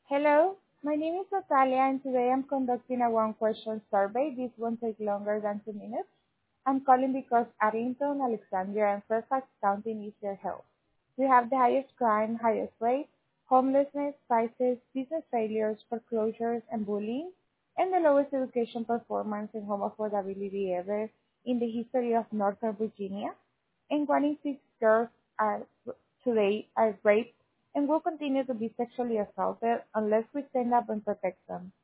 Hello, my name is Natalia and today I'm conducting a one question survey. This won't take longer than 2 minutes. I'm calling because Arlington, Alexandria, and Fairfax County needs your help. We have the highest crime, highest rate, homelessness, prices, business failures, foreclosures, and bullying, and the lowest education performance and home affordability ever in the history of Northern Virginia. And 1 in 6 girls are today are raped and will continue to be sexually assaulted unless we stand up and protect them.